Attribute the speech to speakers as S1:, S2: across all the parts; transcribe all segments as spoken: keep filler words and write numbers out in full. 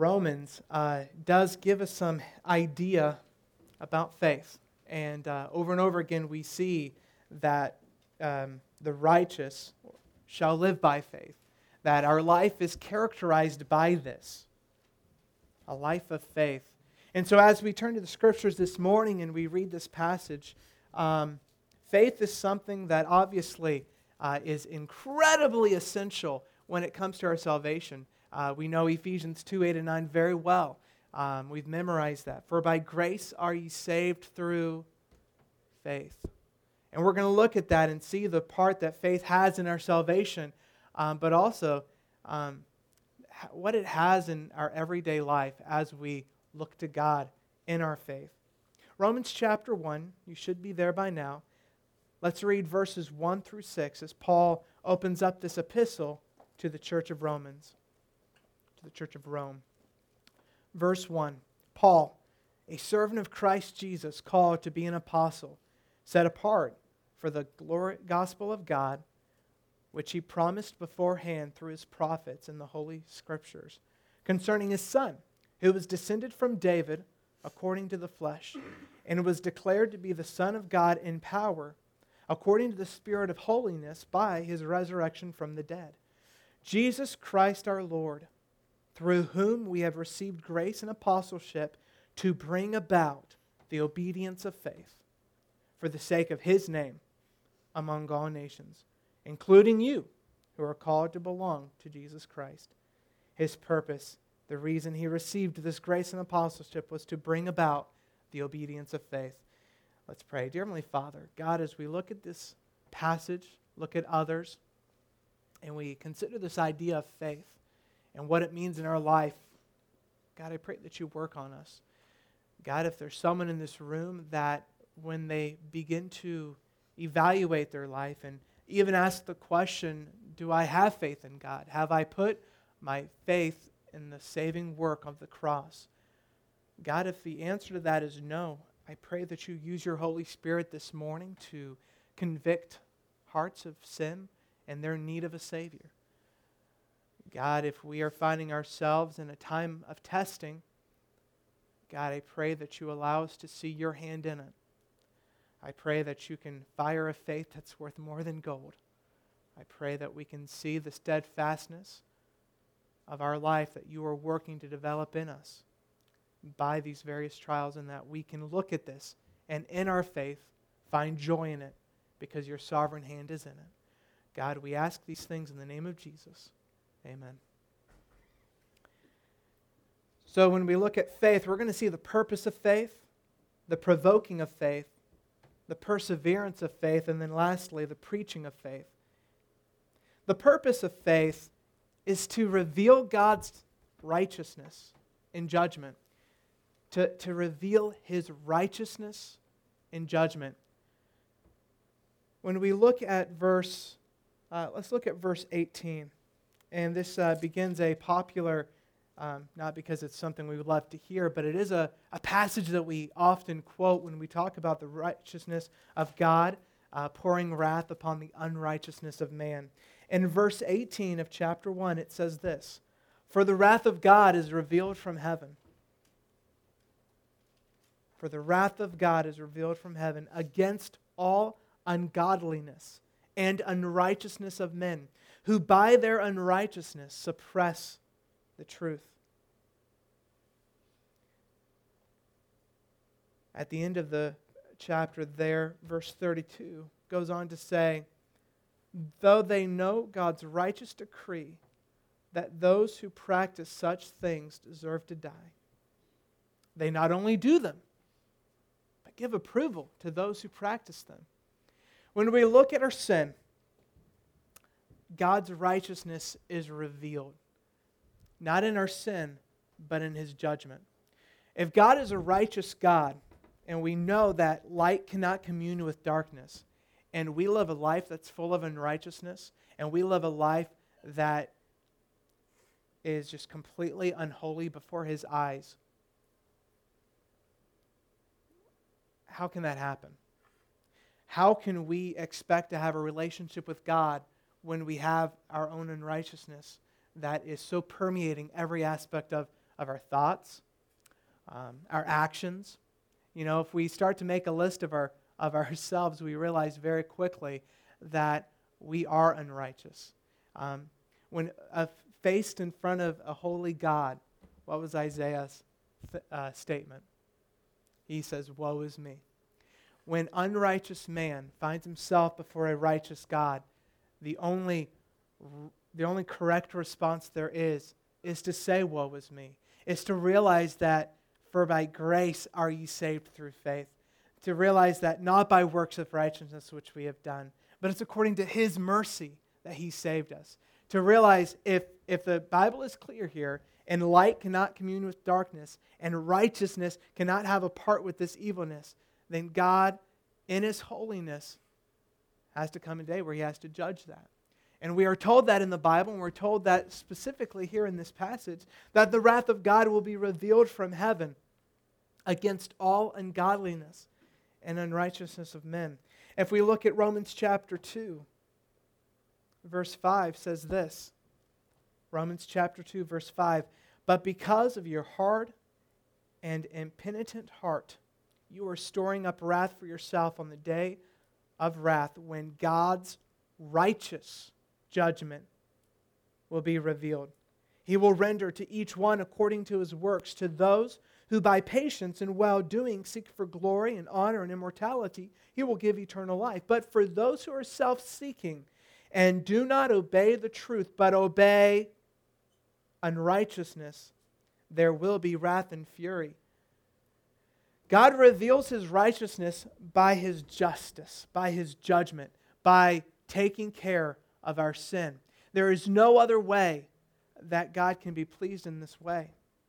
S1: Romans uh, does give us some idea about faith. And uh, over and over again, we see that um, the righteous shall live by faith, that our life is characterized by this, a life of faith. And so as we turn to the Scriptures this morning and we read this passage, um, faith is something that obviously uh, is incredibly essential when it comes to our salvation. Uh, we know Ephesians two, eight, and nine very well. Um, we've memorized that. For by grace are ye saved through faith. And we're going to look at that and see the part that faith has in our salvation, um, but also um, what it has in our everyday life as we look to God in our faith. Romans chapter one, you should be there by now. Let's read verses one through six as Paul opens up this epistle to the church of Romans, to the church of Rome. Verse one, Paul, a servant of Christ Jesus, called to be an apostle, set apart for the glory, gospel of God, which he promised beforehand through his prophets in the Holy Scriptures, concerning his Son, who was descended from David according to the flesh, and was declared to be the Son of God in power, according to the Spirit of holiness, by his resurrection from the dead. Jesus Christ our Lord, through whom we have received grace and apostleship to bring about the obedience of faith, for the sake of his name among all nations, including you who are called to belong to Jesus Christ. His purpose, the reason he received this grace and apostleship, was to bring about the obedience of faith. Let's pray. Dear Heavenly Father, God, as we look at this passage, look at others, and we consider this idea of faith and what it means in our life, God, I pray that you work on us. God, if there's someone in this room that when they begin to evaluate their life and even ask the question, do I have faith in God? Have I put my faith in the saving work of the cross? God, if the answer to that is no, I pray that you use your Holy Spirit this morning to convict hearts of sin and their need of a Savior. God, if we are finding ourselves in a time of testing, God, I pray that you allow us to see your hand in it. I pray that you can fire a faith that's worth more than gold. I pray that we can see the steadfastness of our life that you are working to develop in us by these various trials, and that we can look at this and in our faith find joy in it because your sovereign hand is in it. God, we ask these things in the name of Jesus. Amen. So when we look at faith, we're going to see the purpose of faith, the provoking of faith, the perseverance of faith, and then lastly, the preaching of faith. The purpose of faith is to reveal God's righteousness in judgment, to, to reveal his righteousness in judgment. When we look at verse, uh, let's look at verse eighteen. And this uh, begins a popular, um, not because it's something we would love to hear, but it is a, a passage that we often quote when we talk about the righteousness of God, uh, pouring wrath upon the unrighteousness of man. In verse eighteen of chapter one, it says this, "For the wrath of God is revealed from heaven." For the wrath of God is revealed from heaven against all ungodliness and unrighteousness of men, who by their unrighteousness suppress the truth. At the end of the chapter there, verse thirty-two goes on to say, "Though they know God's righteous decree that those who practice such things deserve to die, they not only do them, but give approval to those who practice them." When we look at our sin, God's righteousness is revealed. Not in our sin, but in his judgment. If God is a righteous God, and we know that light cannot commune with darkness, and we live a life that's full of unrighteousness, and we live a life that is just completely unholy before his eyes, how can that happen? How can we expect to have a relationship with God when we have our own unrighteousness that is so permeating every aspect of, of our thoughts, um, our actions. You know, if we start to make a list of our of ourselves, we realize very quickly that we are unrighteous. Um, when uh, faced in front of a holy God, what was Isaiah's th- uh, statement? He says, "Woe is me." When unrighteous man finds himself before a righteous God, the only the only correct response there is is to say, "Woe is me." Is to realize that for by grace are ye saved through faith. To realize that not by works of righteousness which we have done, but it's according to His mercy that He saved us. To realize if, if the Bible is clear here, and light cannot commune with darkness, and righteousness cannot have a part with this evilness, then God, in His holiness, has to come a day where He has to judge that. And we are told that in the Bible, and we're told that specifically here in this passage, that the wrath of God will be revealed from heaven against all ungodliness and unrighteousness of men. If we look at Romans chapter two, verse five says this. Romans chapter two, verse five. But because of your hard and impenitent heart, you are storing up wrath for yourself on the day of wrath when God's righteous judgment will be revealed. He will render to each one according to his works, to those who by patience and well-doing seek for glory and honor and immortality, He will give eternal life. But for those who are self-seeking and do not obey the truth, but obey unrighteousness, there will be wrath and fury. God reveals His righteousness by His justice, by His judgment, by taking care of our sin. There is no other way that God can be pleased in this way.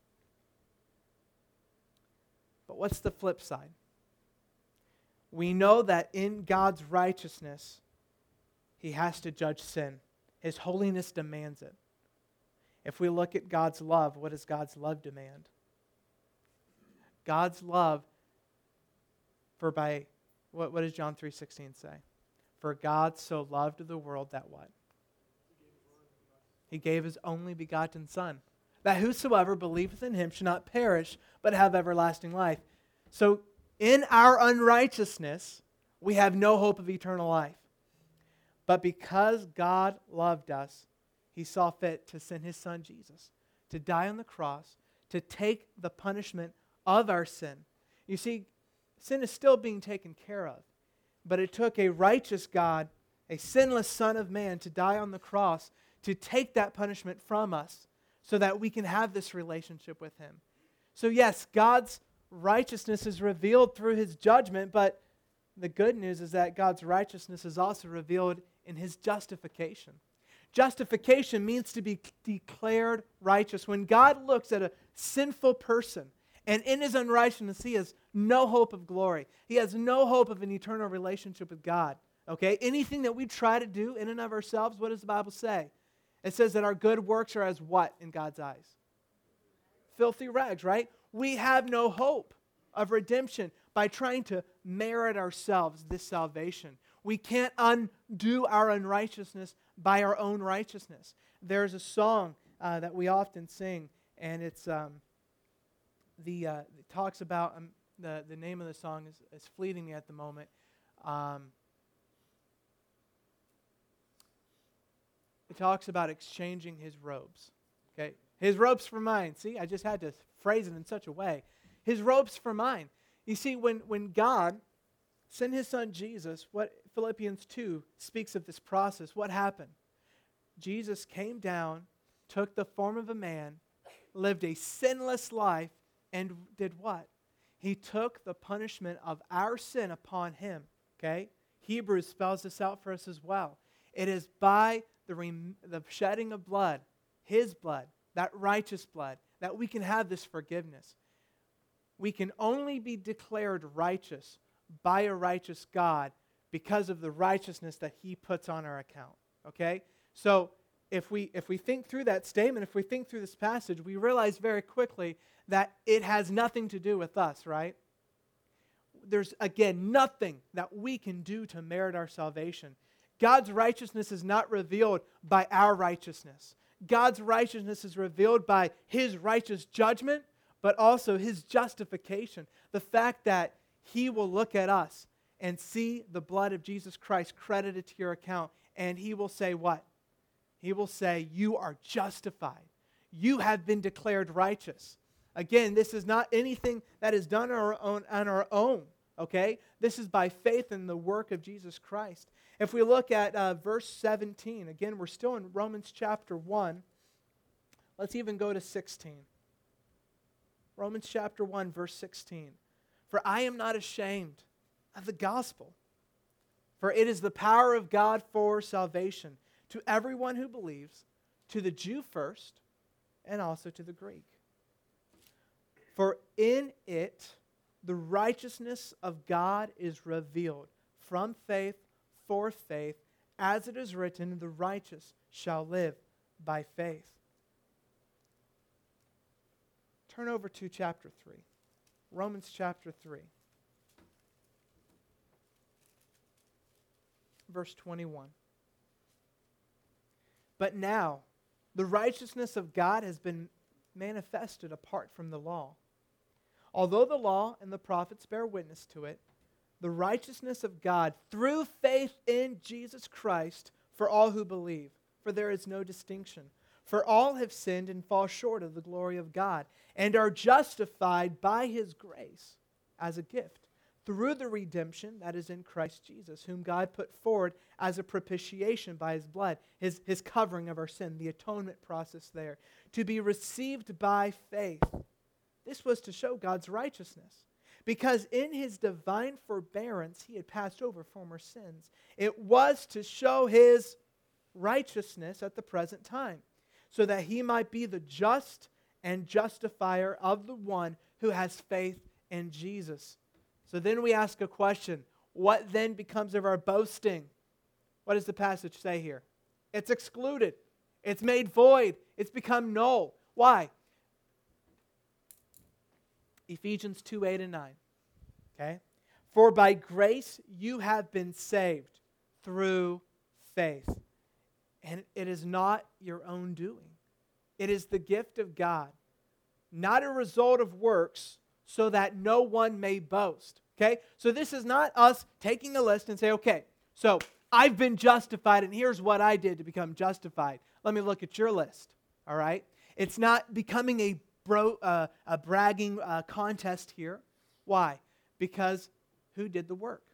S1: But what's the flip side? We know that in God's righteousness, He has to judge sin. His holiness demands it. If we look at God's love, what does God's love demand? God's love, for by, what, what does John three sixteen say? For God so loved the world that what? He gave His only begotten Son, that whosoever believeth in Him should not perish, but have everlasting life. So, in our unrighteousness, we have no hope of eternal life. But because God loved us, He saw fit to send His Son Jesus to die on the cross, to take the punishment of our sin. You see, sin is still being taken care of, but it took a righteous God, a sinless Son of Man, to die on the cross to take that punishment from us so that we can have this relationship with Him. So yes, God's righteousness is revealed through His judgment, but the good news is that God's righteousness is also revealed in His justification. Justification means to be declared righteous. When God looks at a sinful person, and in his unrighteousness, he has no hope of glory. He has no hope of an eternal relationship with God. Okay? Anything that we try to do in and of ourselves, what does the Bible say? It says that our good works are as what in God's eyes? Filthy rags, right? We have no hope of redemption by trying to merit ourselves this salvation. We can't undo our unrighteousness by our own righteousness. There's a song uh, that we often sing, and it's um, the uh, it talks about um, the the name of the song is, is fleeting me at the moment. Um, it talks about exchanging His robes. Okay, His robes for mine. See, I just had to phrase it in such a way. His robes for mine. You see, when when God sent His Son Jesus, what Philippians two speaks of this process. What happened? Jesus came down, took the form of a man, lived a sinless life, and did what? He took the punishment of our sin upon Him. Okay? Hebrews spells this out for us as well. It is by the, rem- the shedding of blood, His blood, that righteous blood, that we can have this forgiveness. We can only be declared righteous by a righteous God because of the righteousness that He puts on our account. Okay? So if we if we think through that statement, if we think through this passage, we realize very quickly that it has nothing to do with us, right? There's, again, nothing that we can do to merit our salvation. God's righteousness is not revealed by our righteousness. God's righteousness is revealed by His righteous judgment, but also His justification. The fact that He will look at us and see the blood of Jesus Christ credited to your account, and He will say what? He will say, you are justified. You have been declared righteous. Again, this is not anything that is done on our own, on our own, okay? This is by faith in the work of Jesus Christ. If we look at uh, verse seventeen, again, we're still in Romans chapter one. Let's even go to sixteen. Romans chapter one, verse sixteen. For I am not ashamed of the gospel, for it is the power of God for salvation to everyone who believes, to the Jew first, and also to the Greek. For in it the righteousness of God is revealed from faith for faith, as it is written, the righteous shall live by faith. Turn over to chapter three. Romans chapter three. Verse twenty-one. But now, the righteousness of God has been manifested apart from the law. Although the law and the prophets bear witness to it, the righteousness of God through faith in Jesus Christ for all who believe. For there is no distinction. For all have sinned and fall short of the glory of God, and are justified by His grace as a gift, through the redemption that is in Christ Jesus, whom God put forward as a propitiation by His blood, His, his covering of our sin, the atonement process there, to be received by faith. This was to show God's righteousness, because in His divine forbearance He had passed over former sins. It was to show His righteousness at the present time, so that He might be the just and justifier of the one who has faith in Jesus. So then we ask a question. What then becomes of our boasting? What does the passage say here? It's excluded. It's made void. It's become null. Why? Ephesians two, eight and nine. Okay? For by grace you have been saved through faith. And it is not your own doing. It is the gift of God, not a result of works, so that no one may boast. Okay? So this is not us taking a list and say, okay, so I've been justified and here's what I did to become justified. Let me look at your list. All right? It's not becoming a, bro, uh, a bragging uh, contest here. Why? Because who did the work?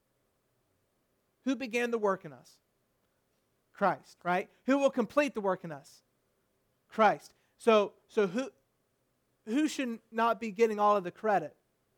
S1: Who began the work in us? Christ, right? Who will complete the work in us? Christ. So, so who, who should not be getting all of the credit?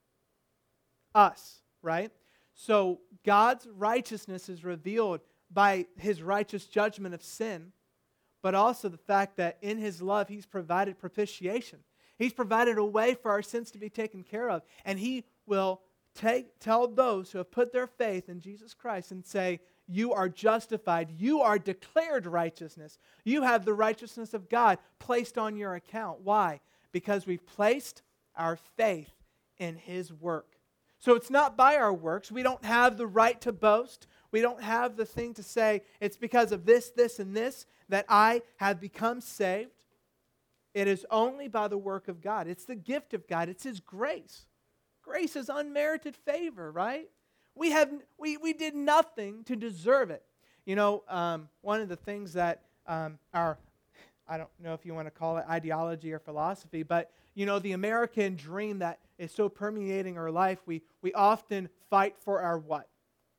S1: Us, right? So God's righteousness is revealed by His righteous judgment of sin, but also the fact that in His love He's provided propitiation. He's provided a way for our sins to be taken care of, and He will take tell those who have put their faith in Jesus Christ and say, you are justified. You are declared righteousness. You have the righteousness of God placed on your account. Why? Because we've placed our faith in His work. So it's not by our works. We don't have the right to boast. We don't have the thing to say, it's because of this, this, and this that I have become saved. It is only by the work of God. It's the gift of God. It's His grace. Grace is unmerited favor, right? We have we we did nothing to deserve it. You know, um, one of the things that um, our, I don't know if you want to call it ideology or philosophy, but you know, the American dream that is so permeating our life, we we often fight for our what?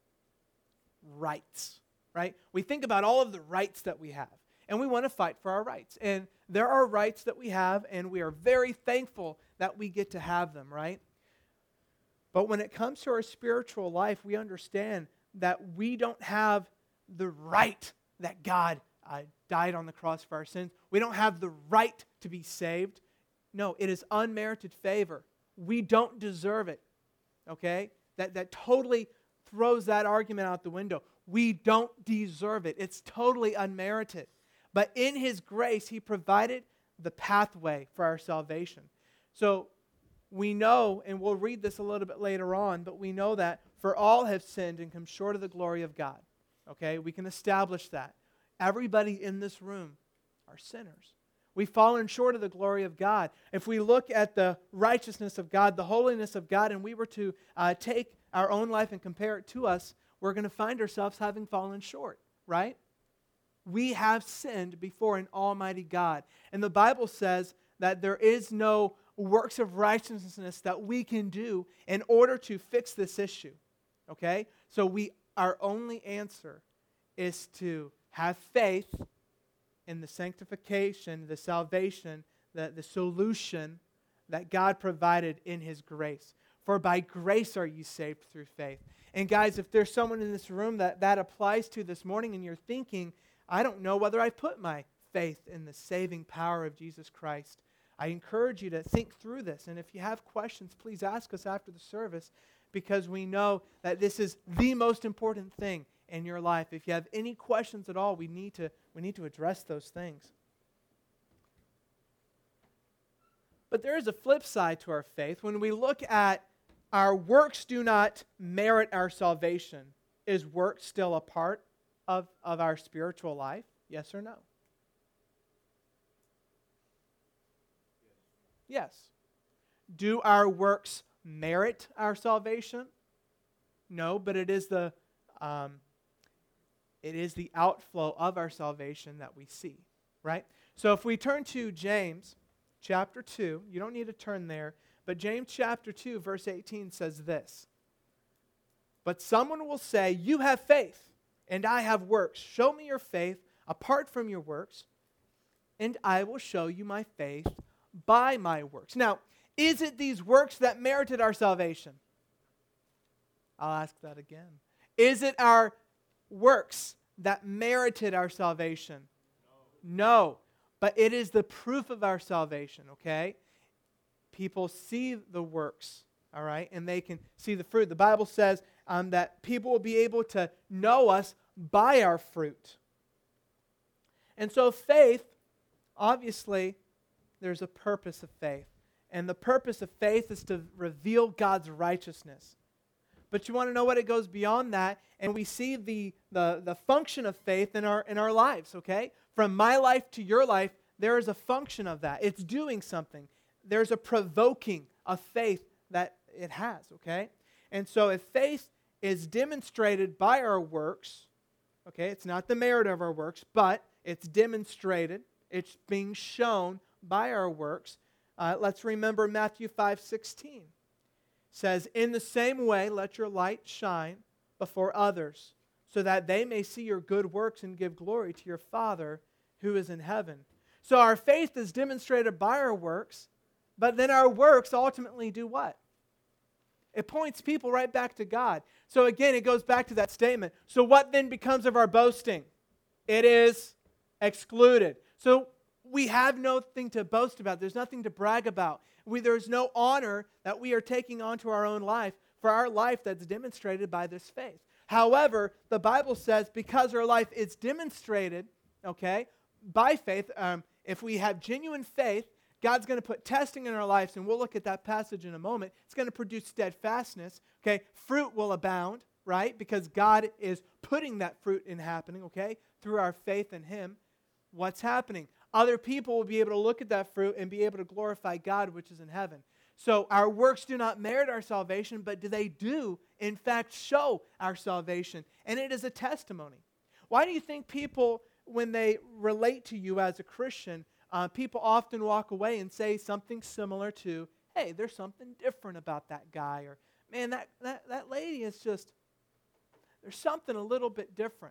S1: Rights, right? We think about all of the rights that we have, and we want to fight for our rights. And there are rights that we have, and we are very thankful that we get to have them, right? But when it comes to our spiritual life, we understand that we don't have the right that God uh, died on the cross for our sins. We don't have the right to be saved. No, it is unmerited favor. We don't deserve it. Okay? That, that totally throws that argument out the window. We don't deserve it. It's totally unmerited. But in His grace, He provided the pathway for our salvation. So we know, and we'll read this a little bit later on, but we know that for all have sinned and come short of the glory of God. Okay? We can establish that. Everybody in this room are sinners. We've fallen short of the glory of God. If we look at the righteousness of God, the holiness of God, and we were to uh, take our own life and compare it to us, we're going to find ourselves having fallen short, right? We have sinned before an almighty God. And the Bible says that there is no works of righteousness that we can do in order to fix this issue, okay? So we, our only answer is to have faith in the sanctification, the salvation, the, the solution that God provided in His grace. For by grace are you saved through faith. And guys, if there's someone in this room that that applies to this morning and you're thinking, I don't know whether I put my faith in the saving power of Jesus Christ, I encourage you to think through this. And if you have questions, please ask us after the service, because we know that this is the most important thing in your life. If you have any questions at all, we need to we need to address those things. But there is a flip side to our faith. When we look at our works do not merit our salvation, is work still a part of, of our spiritual life? Yes or no? Yes. Do our works merit our salvation? No, but it is the um, it is the outflow of our salvation that we see, right? So if we turn to James chapter two, you don't need to turn there, but James chapter two, verse eighteen says this: "But someone will say, 'You have faith, and I have works. Show me your faith apart from your works, and I will show you my faith by my works.'" Now, is it these works that merited our salvation? I'll ask that again. Is it our works that merited our salvation? No. No. But it is the proof of our salvation, okay? People see the works, all right, and they can see the fruit. The Bible says um, that people will be able to know us by our fruit. And so faith, obviously, there's a purpose of faith. And the purpose of faith is to reveal God's righteousness. But you want to know what? It goes beyond that, and we see the, the, the function of faith in our, in our lives, okay? From my life to your life, there is a function of that. It's doing something. There's a provoking of faith that it has, okay? And so if faith is demonstrated by our works, okay, it's not the merit of our works, but it's demonstrated, it's being shown by our works. Uh, let's remember Matthew five sixteen. Says, "In the same way, let your light shine before others, so that they may see your good works and give glory to your Father who is in heaven." So our faith is demonstrated by our works, but then our works ultimately do what? It points people right back to God. So again, it goes back to that statement. So what then becomes of our boasting? It is excluded. So we have nothing to boast about. There's nothing to brag about. We, there's no honor that we are taking onto our own life for our life that's demonstrated by this faith. However, the Bible says because our life is demonstrated, okay, by faith, um, if we have genuine faith, God's going to put testing in our lives, and we'll look at that passage in a moment. It's going to produce steadfastness, okay? Fruit will abound, right? Because God is putting that fruit in happening, okay, through our faith in Him. What's happening? Other people will be able to look at that fruit and be able to glorify God, which is in heaven. So our works do not merit our salvation, but do they do, in fact, show our salvation? And it is a testimony. Why do you think people, when they relate to you as a Christian, uh, people often walk away and say something similar to, hey, there's something different about that guy, or man, that, that, that lady is just, there's something a little bit different.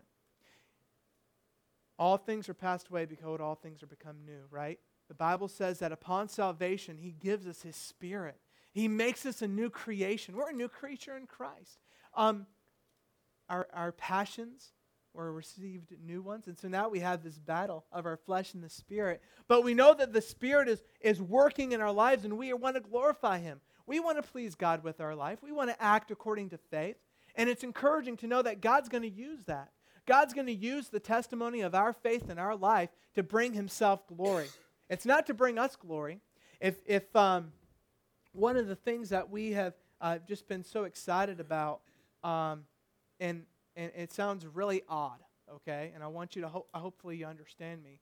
S1: All things are passed away, behold, all things are become new, right? The Bible says that upon salvation, He gives us His Spirit. He makes us a new creation. We're a new creature in Christ. Um, our, our passions were received new ones, and so now we have this battle of our flesh and the Spirit. But we know that the Spirit is, is working in our lives, and we want to glorify Him. We want to please God with our life. We want to act according to faith, and it's encouraging to know that God's going to use that. God's going to use the testimony of our faith in our life to bring Himself glory. It's not to bring us glory. If if um, one of the things that we have uh, just been so excited about, um, and and it sounds really odd, okay, and I want you to ho- hopefully you understand me.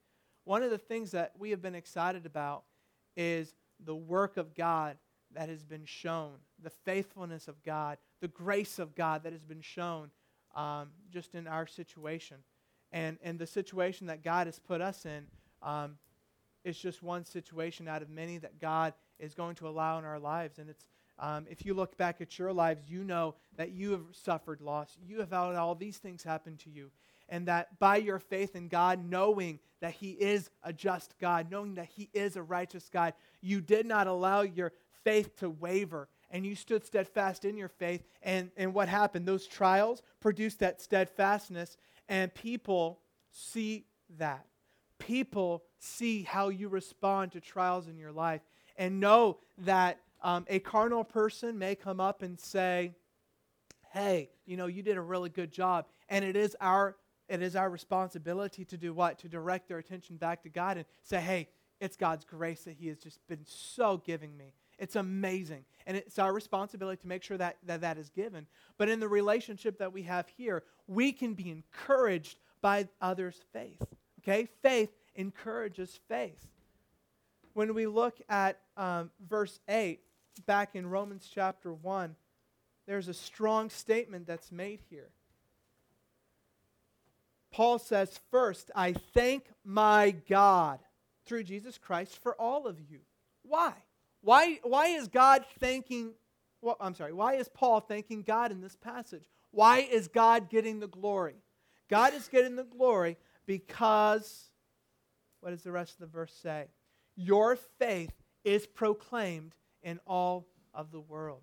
S1: one of the things that we have been excited about is the work of God that has been shown, the faithfulness of God, the grace of God that has been shown um, just in our situation. And, and the situation that God has put us in um, is just one situation out of many that God is going to allow in our lives. And it's um, if you look back at your lives, you know that you have suffered loss. You have had all these things happen to you. And that by your faith in God, knowing that He is a just God, knowing that He is a righteous God, you did not allow your faith to waver. And you stood steadfast in your faith. And, and what happened? Those trials produced that steadfastness. And people see that. People see how you respond to trials in your life. And know that um, a carnal person may come up and say, hey, you know, you did a really good job. And it is our It is our responsibility to do what? To direct their attention back to God and say, hey, it's God's grace that He has just been so giving me. It's amazing. And it's our responsibility to make sure that that, that is given. But in the relationship that we have here, we can be encouraged by others' faith. Okay? Faith encourages faith. When we look at um, verse eight, back in Romans chapter one, there's a strong statement that's made here. Paul says, first, I thank my God through Jesus Christ for all of you. Why? Why, why is God thanking, well, I'm sorry, why is Paul thanking God in this passage? Why is God getting the glory? God is getting the glory because, what does the rest of the verse say? Your faith is proclaimed in all of the world.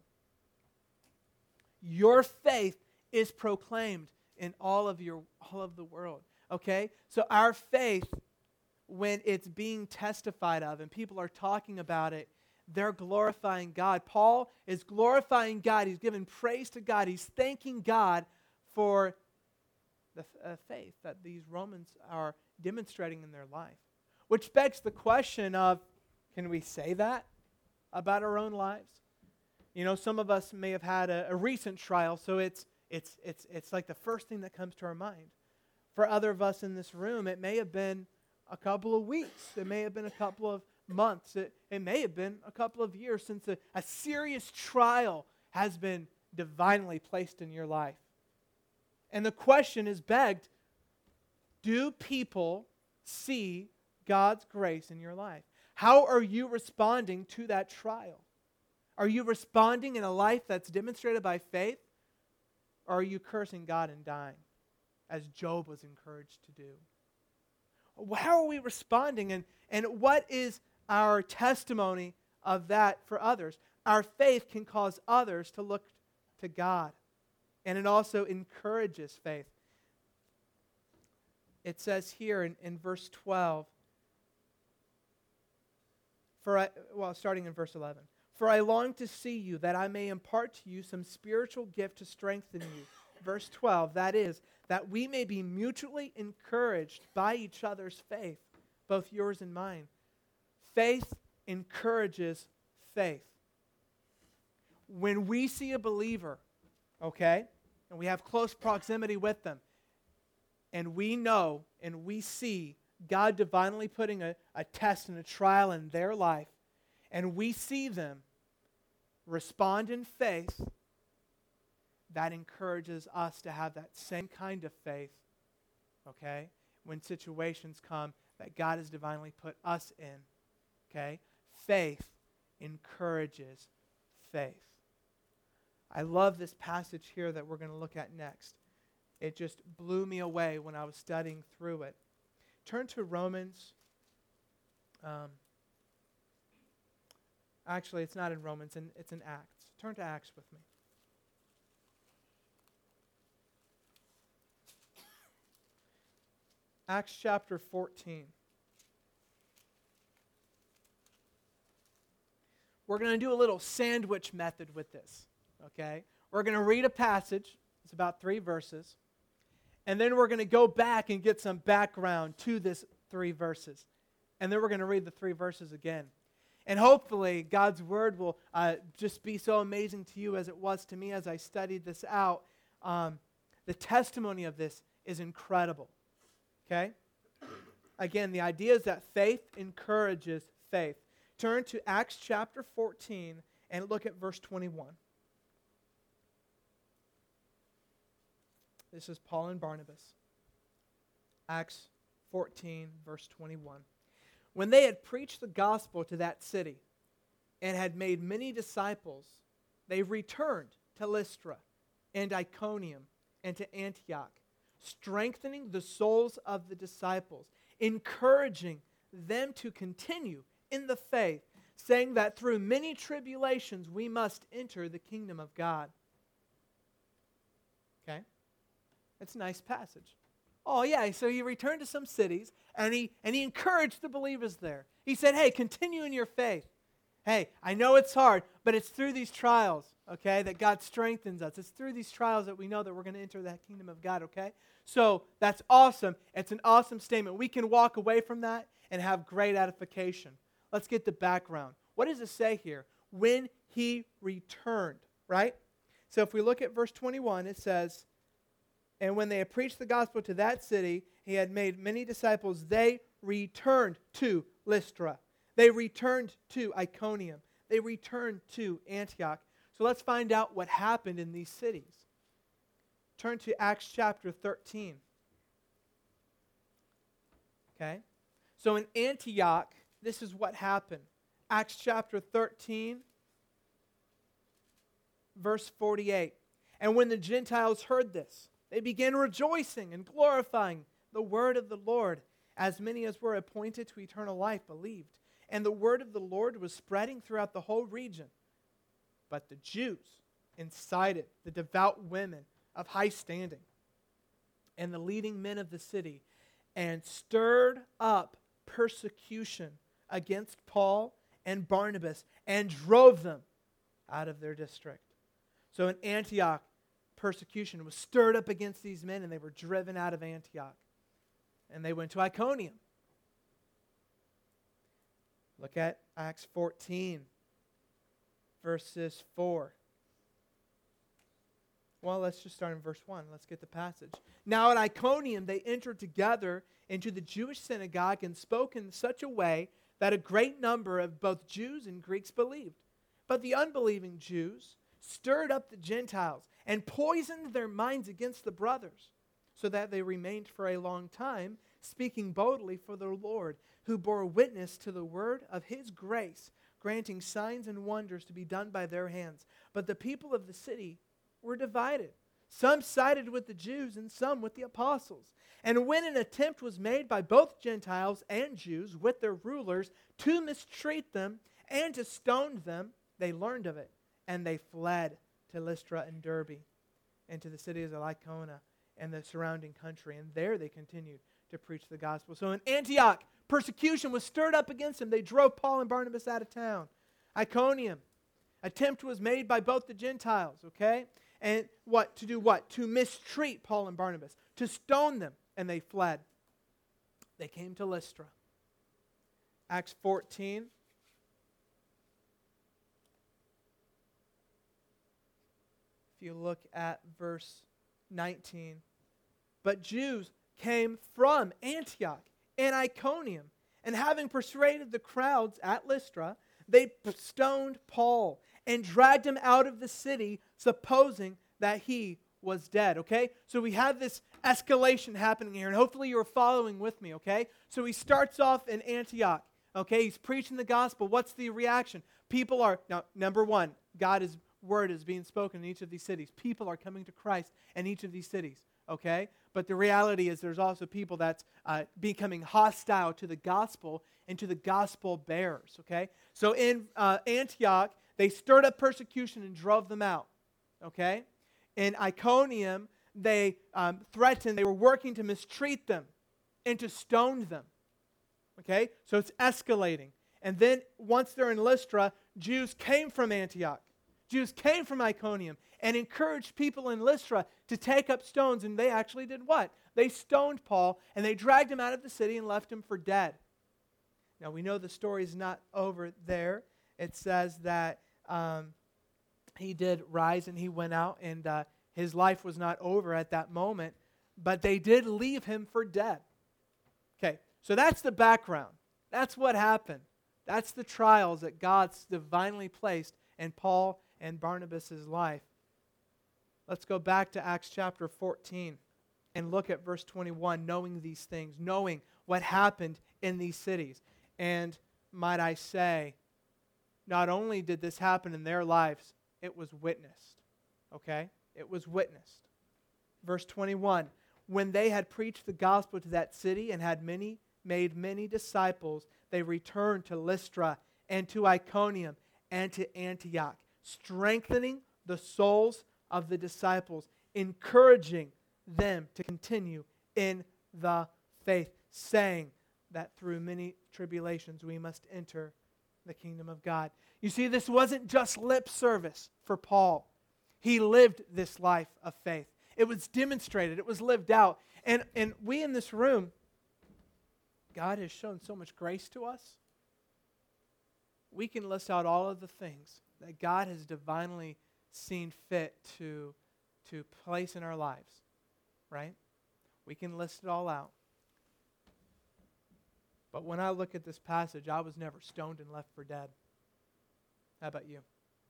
S1: Your faith is proclaimed in all of your all of the world. Okay? So our faith, when it's being testified of and people are talking about it, they're glorifying God. Paul is glorifying God. He's giving praise to God. He's thanking God for the uh, faith that these Romans are demonstrating in their life. Which begs the question of, can we say that about our own lives? You know, some of us may have had a, a recent trial, so it's It's, it's, it's like the first thing that comes to our mind. For other of us in this room, it may have been a couple of weeks. It may have been a couple of months. It, it may have been a couple of years since a, a serious trial has been divinely placed in your life. And the question is begged, do people see God's grace in your life? How are you responding to that trial? Are you responding in a life that's demonstrated by faith? Or are you cursing God and dying, as Job was encouraged to do? How are we responding, and, and what is our testimony of that for others? Our faith can cause others to look to God, and it also encourages faith. It says here in, in verse twelve, for I, well, starting in verse eleven, for I long to see you, that I may impart to you some spiritual gift to strengthen you. Verse twelve, that is, that we may be mutually encouraged by each other's faith, both yours and mine. Faith encourages faith. When we see a believer, okay, and we have close proximity with them, and we know and we see God divinely putting a, a test and a trial in their life, and we see them respond in faith, that encourages us to have that same kind of faith, okay, when situations come that God has divinely put us in, okay? Faith encourages faith. I love this passage here that we're going to look at next. It just blew me away when I was studying through it. Turn to Romans. Um, actually, it's not in Romans, it's in Acts. Turn to Acts with me. Acts chapter fourteen. We're going to do a little sandwich method with this, okay? We're going to read a passage. It's about three verses. And then we're going to go back and get some background to this three verses. And then we're going to read the three verses again. And hopefully God's word will uh, just be so amazing to you as it was to me as I studied this out. Um, the testimony of this is incredible. Okay? again, the idea is that faith encourages faith. Turn to Acts chapter fourteen and look at verse twenty-one. This is Paul and Barnabas. Acts fourteen, verse twenty-one. When they had preached the gospel to that city and had made many disciples, they returned to Lystra and Iconium and to Antioch, strengthening the souls of the disciples, encouraging them to continue in the faith, saying that through many tribulations we must enter the kingdom of God. Okay? That's a nice passage. Oh yeah, so he returned to some cities and he and he encouraged the believers there. He said, hey, continue in your faith. Hey, I know it's hard, but it's through these trials, okay, that God strengthens us. It's through these trials that we know that we're going to enter that kingdom of God, okay? So that's awesome. It's an awesome statement. We can walk away from that and have great edification. Let's get the background. What does it say here? When he returned, right? So if we look at verse twenty-one, it says, and when they had preached the gospel to that city, he had made many disciples. They returned to Lystra. They returned to Iconium. They returned to Antioch. So let's find out what happened in these cities. Turn to Acts chapter thirteen. Okay? So in Antioch, this is what happened. Acts chapter thirteen, verse forty-eight. And when the Gentiles heard this, they began rejoicing and glorifying the word of the Lord. As many as were appointed to eternal life believed. And the word of the Lord was spreading throughout the whole region. But the Jews incited the devout women of high standing and the leading men of the city and stirred up persecution against Paul and Barnabas and drove them out of their district. So in Antioch, persecution was stirred up against these men and they were driven out of Antioch. And they went to Iconium. Look at Acts fourteen, verses four. Well, let's just start in verse one. Let's get the passage. Now at Iconium they entered together into the Jewish synagogue and spoke in such a way that a great number of both Jews and Greeks believed. But the unbelieving Jews stirred up the Gentiles and poisoned their minds against the brothers, so that they remained for a long time, speaking boldly for the Lord, who bore witness to the word of his grace, granting signs and wonders to be done by their hands. But the people of the city were divided. Some sided with the Jews and some with the apostles. And when an attempt was made by both Gentiles and Jews with their rulers to mistreat them and to stone them, they learned of it, and they fled to Lystra and Derbe and to the cities of Iconium and the surrounding country. And there they continued to preach the gospel. So in Antioch, persecution was stirred up against them. They drove Paul and Barnabas out of town. Iconium, attempt was made by both the Gentiles, okay? And what? To do what? To mistreat Paul and Barnabas, to stone them, and they fled. They came to Lystra. Acts fourteen. If you look at verse nineteen. But Jews came from Antioch and Iconium, and having persuaded the crowds at Lystra, they stoned Paul and dragged him out of the city, supposing that he was dead, okay? So we have this escalation happening here, and hopefully you're following with me, okay? So he starts off in Antioch, okay? He's preaching the gospel. What's the reaction? People are, now, number one, God's word is being spoken in each of these cities. People are coming to Christ in each of these cities, okay? But the reality is there's also people that's uh, becoming hostile to the gospel and to the gospel bearers, okay? So in uh, Antioch, they stirred up persecution and drove them out, okay? In Iconium, they um, threatened, they were working to mistreat them and to stone them, okay? So it's escalating. And then once they're in Lystra, Jews came from Antioch. Jews came from Iconium and encouraged people in Lystra to take up stones. And they actually did what? They stoned Paul and they dragged him out of the city and left him for dead. Now we know the story is not over there. It says that um, he did rise and he went out and uh, his life was not over at that moment. But they did leave him for dead. Okay, So that's the background. That's what happened. That's the trials that God's divinely placed in Paul and Barnabas' life. Let's go back to Acts chapter fourteen and look at verse twenty-one, knowing these things, knowing what happened in these cities. And might I say, not only did this happen in their lives, it was witnessed. Okay? It was witnessed. Verse twenty-one, when they had preached the gospel to that city and had many made many disciples, they returned to Lystra and to Iconium and to Antioch, strengthening the souls of the disciples, encouraging them to continue in the faith, saying that through many tribulations we must enter the kingdom of God. You see, this wasn't just lip service for Paul. He lived this life of faith. It was demonstrated. It was lived out. And, and we in this room, God has shown so much grace to us. We can list out all of the things that God has divinely seen fit to, to place in our lives, right? We can list it all out. But when I look at this passage, I was never stoned and left for dead. How about you?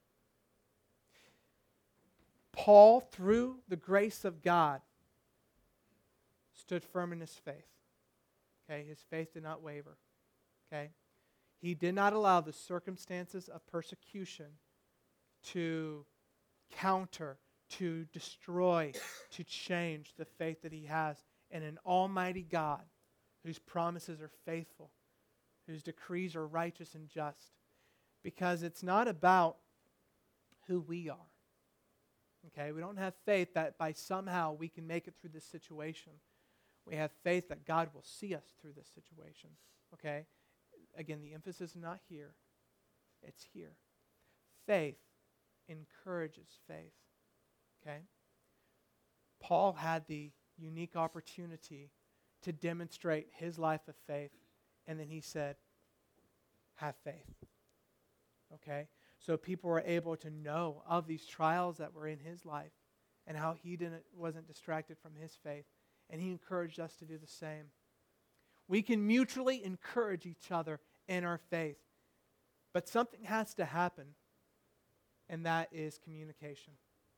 S1: Paul, through the grace of God, stood firm in his faith. Okay, his faith did not waver. Okay? He did not allow the circumstances of persecution to counter, to destroy, to change the faith that he has in an almighty God whose promises are faithful, whose decrees are righteous and just. Because it's not about who we are. Okay? We don't have faith that by somehow we can make it through this situation. We have faith that God will see us through this situation. Okay? Again, the emphasis is not here. It's here. Faith encourages faith. Okay? Paul had the unique opportunity to demonstrate his life of faith, and then he said, have faith. Okay? So people were able to know of these trials that were in his life and how he didn't wasn't distracted from his faith. And he encouraged us to do the same. We can mutually encourage each other in our faith. But something has to happen, and that is communication.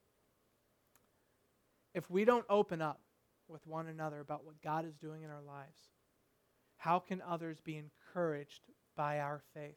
S1: If we don't open up with one another about what God is doing in our lives, how can others be encouraged by our faith?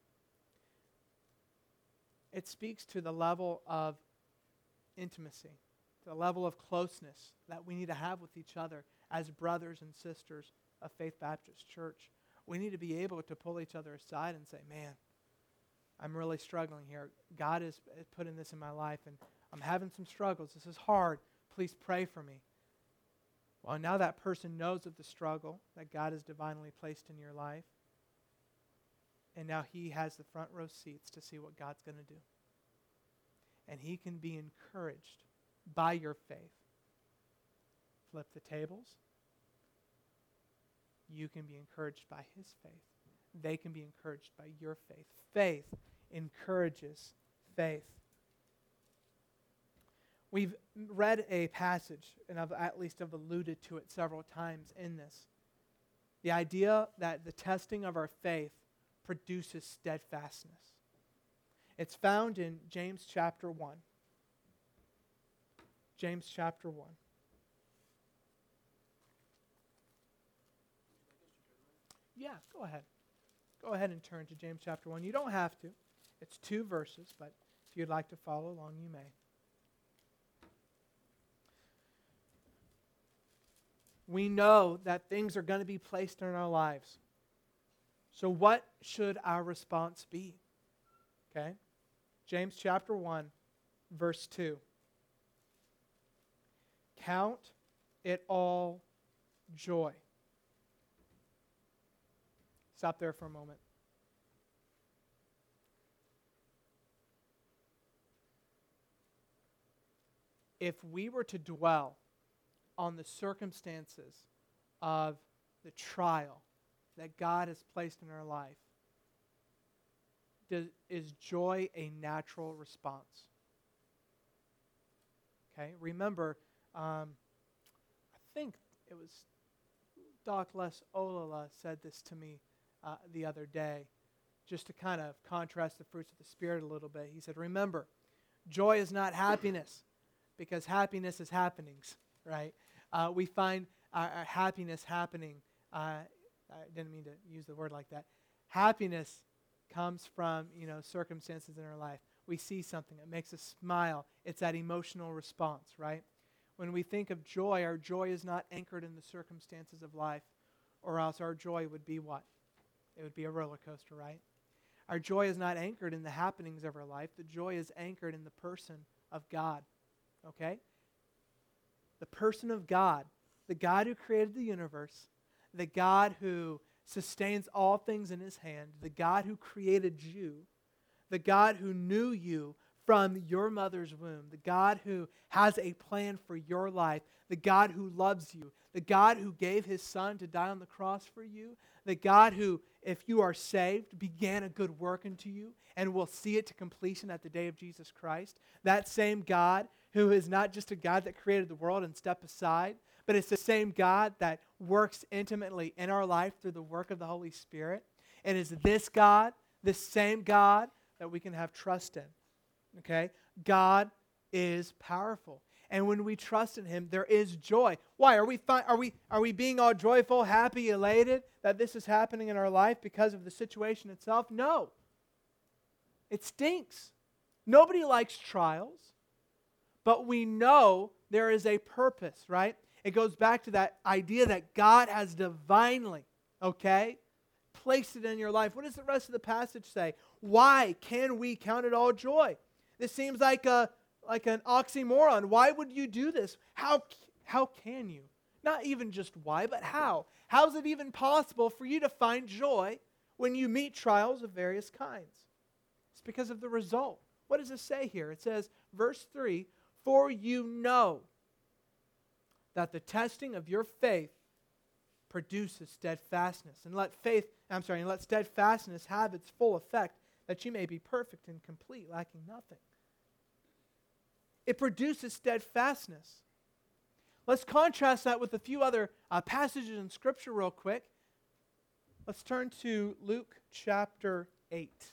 S1: It speaks to the level of intimacy, the level of closeness that we need to have with each other as brothers and sisters of Faith Baptist Church. We need to be able to pull each other aside and say, man, I'm really struggling here. God is putting this in my life, and I'm having some struggles. This is hard. Please pray for me. Well, now that person knows of the struggle that God has divinely placed in your life, and now he has the front row seats to see what God's going to do. And he can be encouraged by your faith. Flip the tables. You can be encouraged by his faith. They can be encouraged by your faith. Faith encourages faith. We've read a passage, and I've at least have alluded to it several times in this. The idea that the testing of our faith produces steadfastness. It's found in James chapter one. James chapter one. Yeah, go ahead. Go ahead and turn to James chapter one. You don't have to. It's two verses, but if you'd like to follow along, you may. We know that things are going to be placed in our lives. So what should our response be? Okay? James chapter one, verse two. Count it all joy. Stop there for a moment. If we were to dwell on the circumstances of the trial that God has placed in our life, does, is joy a natural response? Okay, remember, um, I think it was Doc Les Olala said this to me uh, the other day, just to kind of contrast the fruits of the Spirit a little bit. He said, remember, joy is not happiness, because happiness is happenings, right? Uh, we find our, our happiness happening. Uh, I didn't mean to use the word like that. Happiness comes from, you know, circumstances in our life. We see something, it makes us smile. It's that emotional response, right? When we think of joy, our joy is not anchored in the circumstances of life, or else our joy would be what? It would be a roller coaster, right? Our joy is not anchored in the happenings of our life. The joy is anchored in the person of God, okay? The person of God, the God who created the universe, the God who sustains all things in His hand, the God who created you, the God who knew you from your mother's womb, the God who has a plan for your life, the God who loves you, the God who gave His Son to die on the cross for you, the God who, if you are saved, began a good work into you and will see it to completion at the day of Jesus Christ. That same God who is not just a God that created the world and stepped aside, but it's the same God that works intimately in our life through the work of the Holy Spirit. It is this God, this same God, that we can have trust in. Okay? God is powerful. And when we trust in Him, there is joy. Why? Are we fi- are we are we being all joyful, happy, elated that this is happening in our life because of the situation itself? No. It stinks. Nobody likes trials. But we know there is a purpose, right? It goes back to that idea that God has divinely, okay, placed it in your life. What does the rest of the passage say? Why can we count it all joy? This seems like a like an oxymoron. Why would you do this? How how can you? Not even just why, but how? How is it even possible for you to find joy when you meet trials of various kinds? It's because of the result. What does it say here? It says, verse three, for you know that the testing of your faith produces steadfastness. And let faith, I'm sorry, and let steadfastness have its full effect, that you may be perfect and complete, lacking nothing. It produces steadfastness. Let's contrast that with a few other uh, passages in Scripture real quick. Let's turn to Luke chapter eight.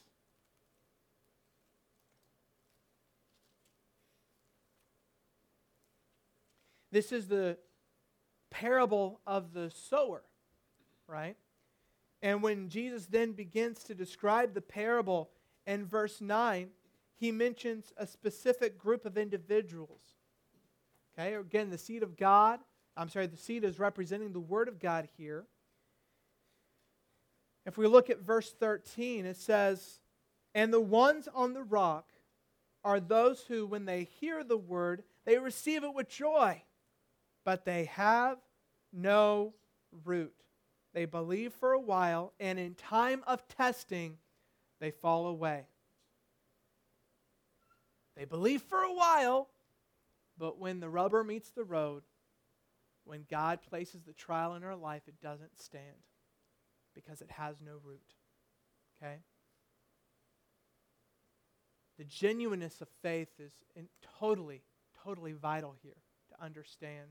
S1: This is the parable of the sower, right? And when Jesus then begins to describe the parable in verse nine, He mentions a specific group of individuals. Okay, again, the seed of God, I'm sorry, the seed is representing the Word of God here. If we look at verse thirteen, it says, and the ones on the rock are those who, when they hear the Word, they receive it with joy, but they have no root. They believe for a while, and in time of testing, they fall away. They believe for a while, but when the rubber meets the road, when God places the trial in our life, it doesn't stand because it has no root. Okay? The genuineness of faith is in totally, totally vital here to understand.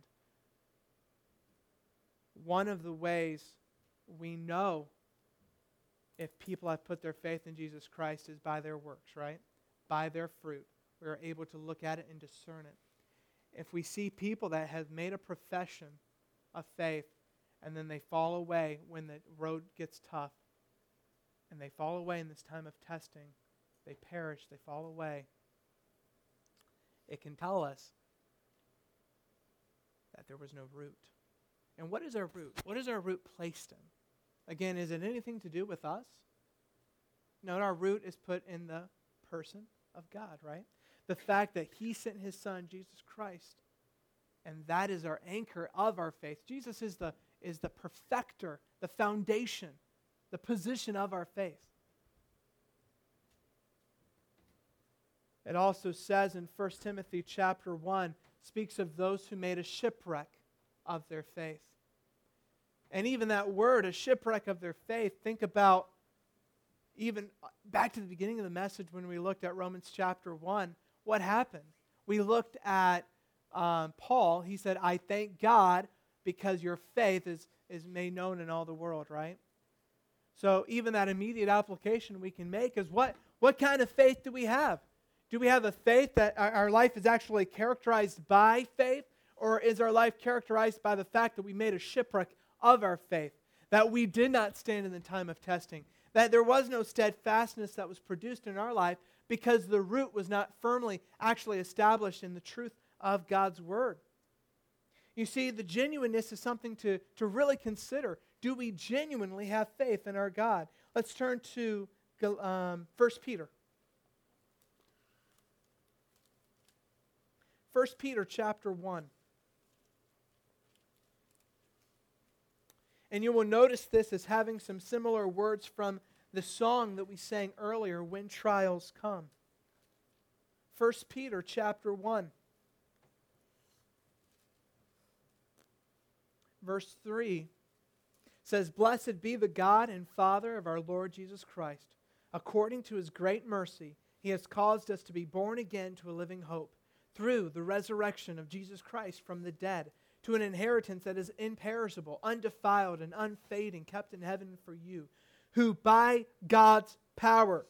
S1: One of the ways we know if people have put their faith in Jesus Christ is by their works, right? By their fruit. We are able to look at it and discern it. If we see people that have made a profession of faith and then they fall away when the road gets tough, and they fall away in this time of testing, they perish, they fall away, it can tell us that there was no root. And what is our root? What is our root placed in? Again, is it anything to do with us? No, our root is put in the person of God, right? The fact that He sent His Son, Jesus Christ, and that is our anchor of our faith. Jesus is the, is the perfecter, the foundation, the position of our faith. It also says in First Timothy chapter one, speaks of those who made a shipwreck of their faith. And even that word, a shipwreck of their faith, think about even back to the beginning of the message when we looked at Romans chapter one, what happened? We looked at um, Paul. He said, I thank God because your faith is, is made known in all the world, right? So even that immediate application we can make is what, what kind of faith do we have? Do we have a faith that our, our life is actually characterized by faith? Or is our life characterized by the fact that we made a shipwreck of our faith? That we did not stand in the time of testing? That there was no steadfastness that was produced in our life because the root was not firmly actually established in the truth of God's Word? You see, the genuineness is something to, to really consider. Do we genuinely have faith in our God? Let's turn to um, First Peter. First Peter chapter one. And you will notice this as having some similar words from the song that we sang earlier, When Trials Come. First Peter chapter one. Verse three says, Blessed be the God and Father of our Lord Jesus Christ. According to His great mercy, He has caused us to be born again to a living hope, through the resurrection of Jesus Christ from the dead, to an inheritance that is imperishable, undefiled, and unfading, kept in heaven for you, who by God's power,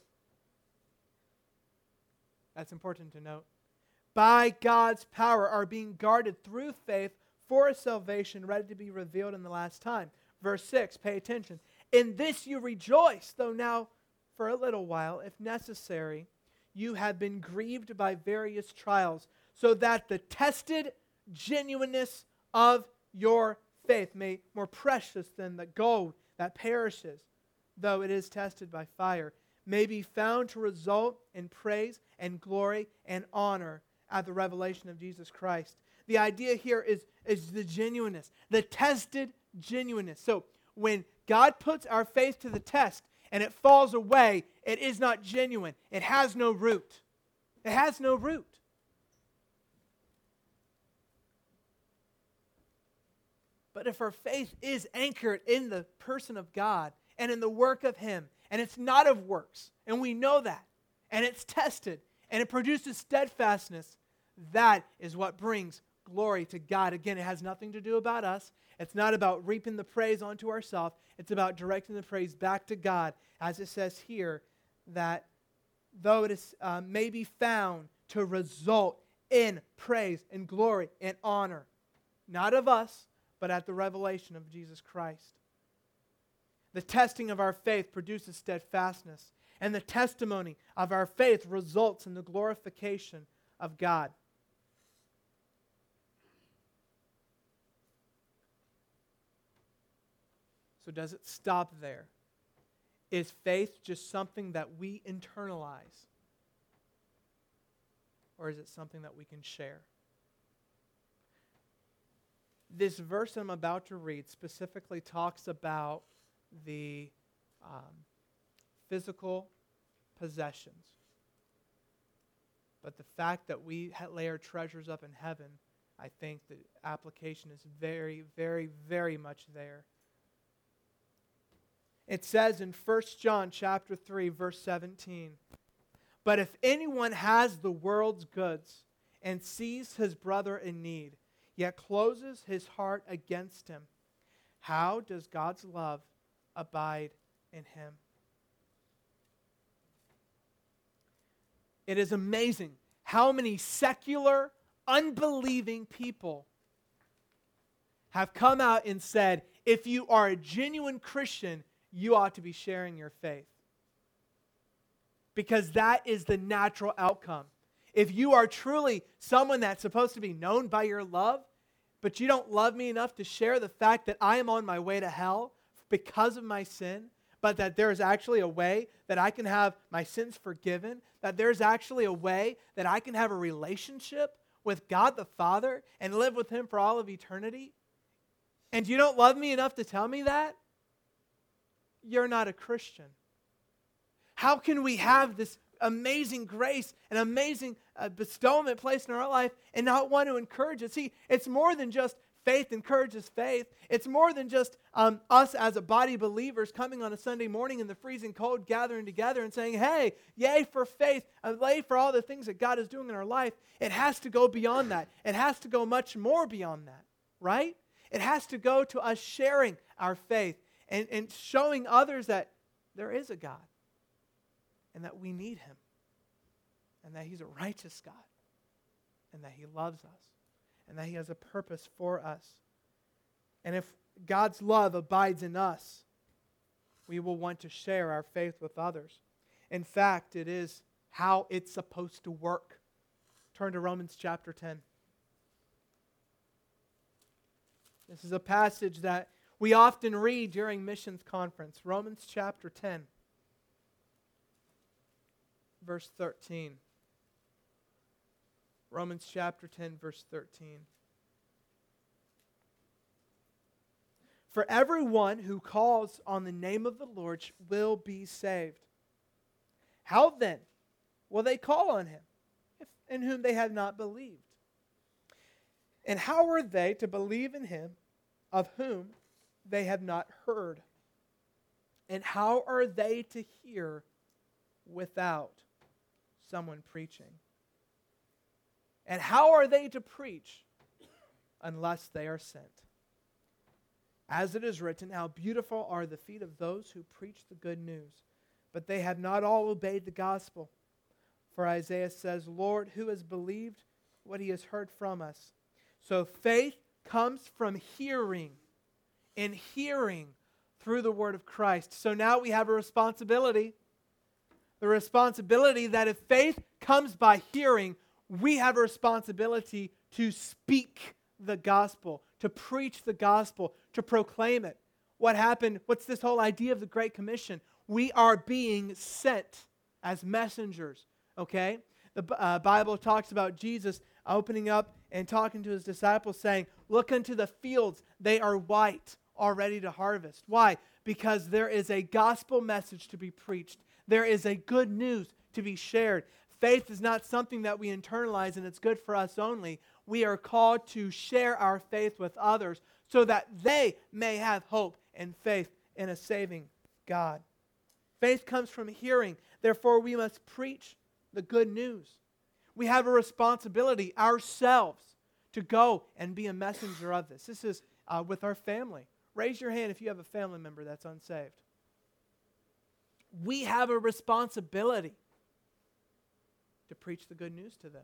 S1: that's important to note, by God's power are being guarded through faith for a salvation ready to be revealed in the last time. Verse six, pay attention. In this you rejoice, though now for a little while, if necessary, you have been grieved by various trials, so that the tested genuineness of your faith, may more precious than the gold that perishes, though it is tested by fire, may be found to result in praise and glory and honor at the revelation of Jesus Christ. The idea here is, is the genuineness, the tested genuineness. So when God puts our faith to the test and it falls away, it is not genuine. It has no root. It has no root. But if our faith is anchored in the person of God and in the work of Him, and it's not of works, and we know that, and it's tested, and it produces steadfastness, that is what brings glory to God. Again, it has nothing to do about us. It's not about reaping the praise onto ourselves. It's about directing the praise back to God, as it says here, that though it is uh, may be found to result in praise and glory and honor, not of us, but at the revelation of Jesus Christ. The testing of our faith produces steadfastness, and the testimony of our faith results in the glorification of God. So does it stop there? Is faith just something that we internalize? Or is it something that we can share? This verse I'm about to read specifically talks about the um, physical possessions. But the fact that we lay our treasures up in heaven, I think the application is very, very, very much there. It says in First John chapter three, verse seventeen, But if anyone has the world's goods and sees his brother in need, yet closes his heart against him, how does God's love abide in him? It is amazing how many secular, unbelieving people have come out and said, if you are a genuine Christian, you ought to be sharing your faith. Because that is the natural outcome. If you are truly someone that's supposed to be known by your love, but you don't love me enough to share the fact that I am on my way to hell because of my sin, but that there is actually a way that I can have my sins forgiven, that there's actually a way that I can have a relationship with God the Father and live with Him for all of eternity, and you don't love me enough to tell me that, you're not a Christian. How can we have this amazing grace and amazing uh, bestowment placed in our life and not want to encourage it? See, it's more than just faith encourages faith. It's more than just um, us as a body of believers coming on a Sunday morning in the freezing cold, gathering together and saying, hey, yay for faith, uh, yay for all the things that God is doing in our life. It has to go beyond that. It has to go much more beyond that, right? It has to go to us sharing our faith and, and showing others that there is a God and that we need him and that he's a righteous God and that he loves us and that he has a purpose for us. And if God's love abides in us, we will want to share our faith with others. In fact, it is how it's supposed to work. Turn to Romans chapter ten. This is a passage that we often read during missions conference. Romans chapter ten, verse thirteen. Romans chapter ten, verse thirteen. For everyone who calls on the name of the Lord will be saved. How then will they call on him, if in whom they have not believed? And how are they to believe in him of whom they have not heard? And how are they to hear without someone preaching? And how are they to preach unless they are sent? As it is written, how beautiful are the feet of those who preach the good news. But they have not all obeyed the gospel. For Isaiah says, Lord, who has believed what he has heard from us? So faith comes from hearing, and hearing through the word of Christ. So now we have a responsibility. The responsibility that if faith comes by hearing, we have a responsibility to speak the gospel, to preach the gospel, to proclaim it. What happened? What's this whole idea of the Great Commission? We are being sent as messengers, okay? The uh, Bible talks about Jesus opening up and talking to his disciples saying, look unto the fields, they are white, all ready to harvest. Why? Because there is a gospel message to be preached. There is a good news to be shared. Faith is not something that we internalize and it's good for us only. We are called to share our faith with others so that they may have hope and faith in a saving God. Faith comes from hearing. Therefore, we must preach the good news. We have a responsibility ourselves to go and be a messenger of this. This is uh, with our family. Raise your hand if you have a family member that's unsaved. We have a responsibility to preach the good news to them.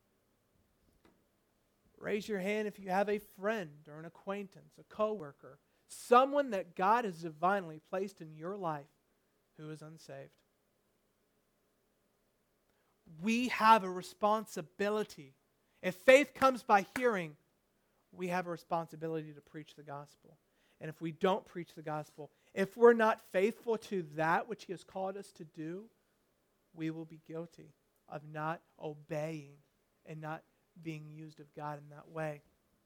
S1: Raise your hand if you have a friend or an acquaintance, a coworker, someone that God has divinely placed in your life who is unsaved. We have a responsibility. If faith comes by hearing, we have a responsibility to preach the gospel. And if we don't preach the gospel, if we're not faithful to that which he has called us to do, we will be guilty of not obeying and not being used of God in that way.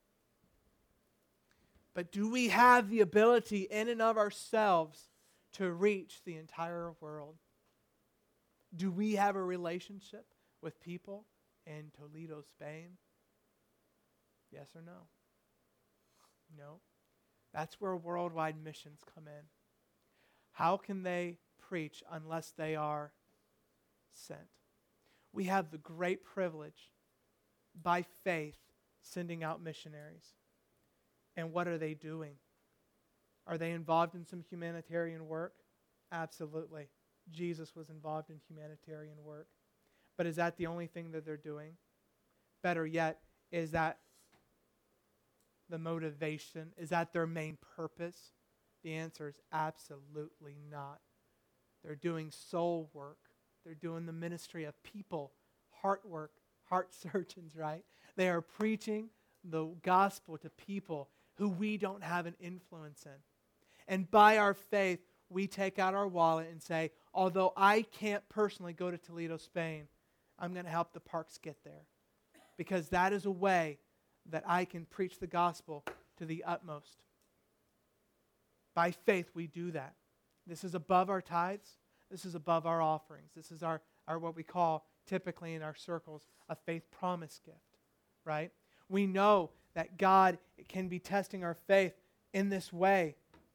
S1: But do we have the ability in and of ourselves to reach the entire world? Do we have a relationship with people in Toledo, Spain? Yes or no? No. That's where worldwide missions come in. How can they preach unless they are sent? We have the great privilege, by faith, sending out missionaries. And what are they doing? Are they involved in some humanitarian work? Absolutely. Jesus was involved in humanitarian work. But is that the only thing that they're doing? Better yet, is that the motivation? Is that their main purpose? The answer is absolutely not. They're doing soul work. They're doing the ministry of people, heart work, heart surgeons, right? They are preaching the gospel to people who we don't have an influence in. And by our faith, we take out our wallet and say, although I can't personally go to Toledo, Spain, I'm going to help the Parks get there. Because that is a way that I can preach the gospel to the utmost. By faith, we do that. This is above our tithes. This is above our offerings. This is our, our what we call typically in our circles a faith promise gift, right? We know that God can be testing our faith in this way.